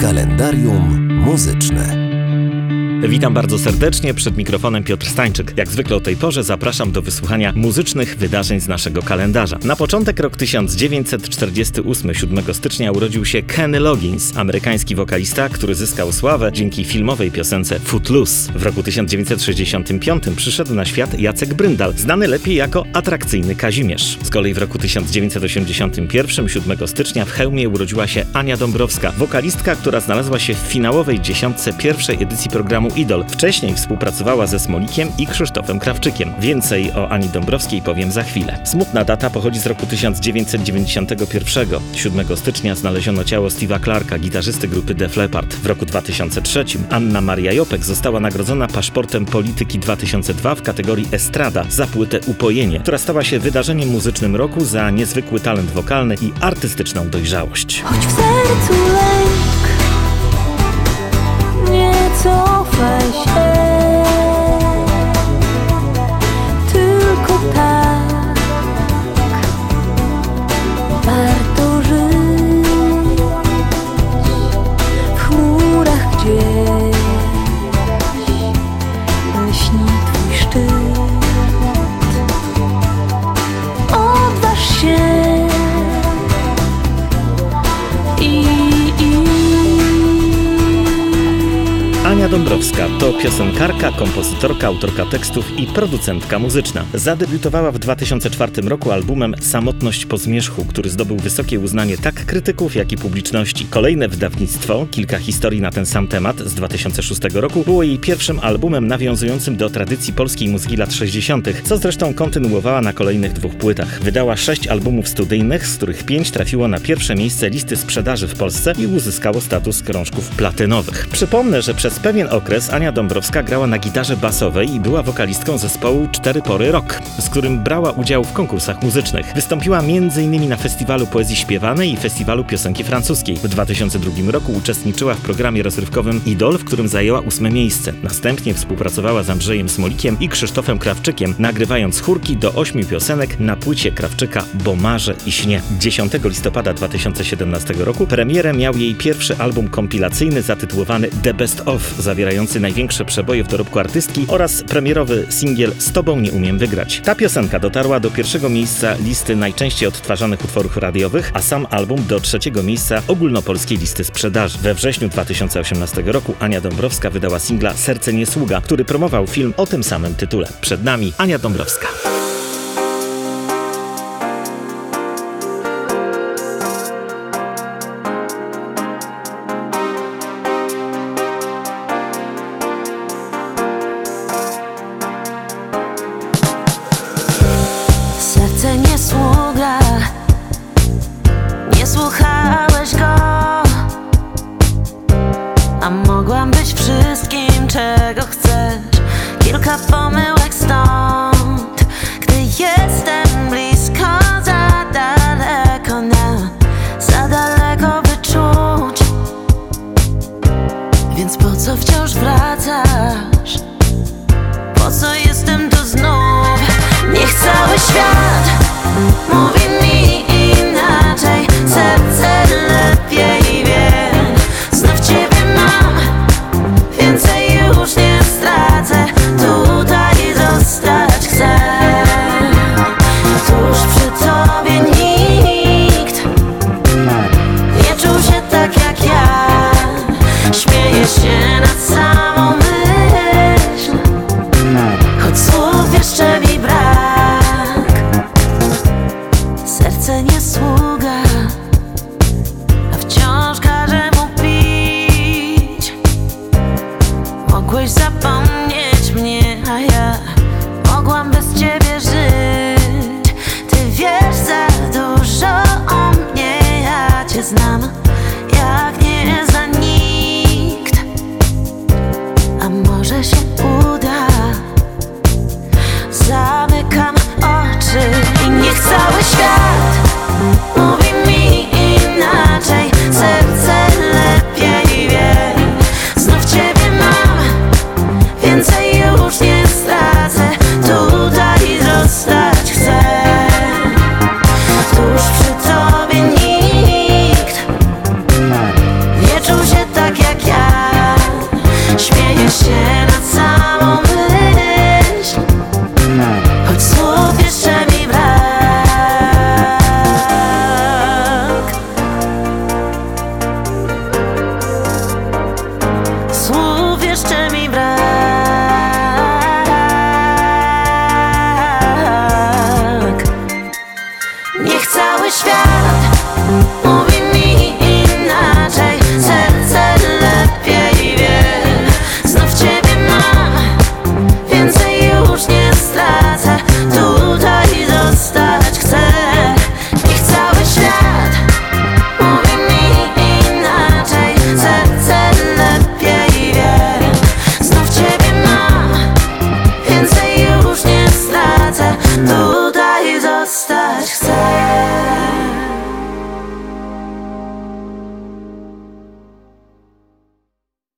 Kalendarium muzyczne. Witam bardzo serdecznie, przed mikrofonem Piotr Stańczyk. Jak zwykle o tej porze zapraszam do wysłuchania muzycznych wydarzeń z naszego kalendarza. Na początek rok 1948, 7 stycznia urodził się Kenny Loggins, amerykański wokalista, który zyskał sławę dzięki filmowej piosence Footloose. W roku 1965 przyszedł na świat Jacek Bryndal, znany lepiej jako atrakcyjny Kazimierz. Z kolei w roku 1981, 7 stycznia w Chełmie urodziła się Ania Dąbrowska, wokalistka, która znalazła się w finałowej dziesiątce pierwszej edycji programu Idol. Wcześniej współpracowała ze Smolikiem i Krzysztofem Krawczykiem. Więcej o Ani Dąbrowskiej powiem za chwilę. Smutna data pochodzi z roku 1991. 7 stycznia znaleziono ciało Steve'a Clarka, gitarzysty grupy Def Leppard. W roku 2003 Anna Maria Jopek została nagrodzona paszportem Polityki 2002 w kategorii Estrada za płytę Upojenie, która stała się wydarzeniem muzycznym roku za niezwykły talent wokalny i artystyczną dojrzałość. Choć w sercu lęk, nie cofaj się, tylko tak warto żyć w chmurach gdzieś lśni twój szczyt. Odważ się Ania Dąbrowska to piosenkarka, kompozytorka, autorka tekstów i producentka muzyczna. Zadebiutowała w 2004 roku albumem Samotność po zmierzchu, który zdobył wysokie uznanie tak krytyków, jak i publiczności. Kolejne wydawnictwo, Kilka historii na ten sam temat z 2006 roku, było jej pierwszym albumem nawiązującym do tradycji polskiej muzyki lat 60., co zresztą kontynuowała na kolejnych 2 płytach. Wydała 6 albumów studyjnych, z których 5 trafiło na pierwsze miejsce listy sprzedaży w Polsce i uzyskało status krążków platynowych. Przypomnę, że przez pewien okres Ania Dąbrowska grała na gitarze basowej i była wokalistką zespołu 4 Pory Rock, z którym brała udział w konkursach muzycznych. Wystąpiła m.in. na Festiwalu Poezji Śpiewanej i Festiwalu Piosenki Francuskiej. W 2002 roku uczestniczyła w programie rozrywkowym Idol, w którym zajęła 8 miejsce. Następnie współpracowała z Andrzejem Smolikiem i Krzysztofem Krawczykiem, nagrywając chórki do 8 piosenek na płycie Krawczyka Bo marzę i śnie. 10 listopada 2017 roku premierę miał jej pierwszy album kompilacyjny zatytułowany The Best Of, zawierający największe przeboje w dorobku artystki oraz premierowy singiel Z tobą nie umiem wygrać. Ta piosenka dotarła do 1. miejsca listy najczęściej odtwarzanych utworów radiowych, a sam album do 3. miejsca ogólnopolskiej listy sprzedaży. We wrześniu 2018 roku Ania Dąbrowska wydała singla Serce nie sługa, który promował film o tym samym tytule. Przed nami Ania Dąbrowska. serce nie sługa, nie słuchałeś go, a mogłam być wszystkim, czego chcesz. Kilka pomyłek stąd, gdy jestem blisko, za daleko nam, za daleko wyczuć. Więc po co wciąż wracasz? Po co jestem tu znów? Niech cały świat mówi mi inaczej, serce lepiej wie. Znów ciebie mam, więcej już nie stracę, tutaj zostać chcę. Tuż przy tobie nikt nie czuł się tak jak ja. Śmieję się nad samą myśl, choć słów jeszcze mi brak. Serce nie sługa, a wciąż każe mu pić. Mogłeś zapomnieć mnie, a ja mogłam bez ciebie żyć. Ty wiesz za dużo o mnie, ja cię znam.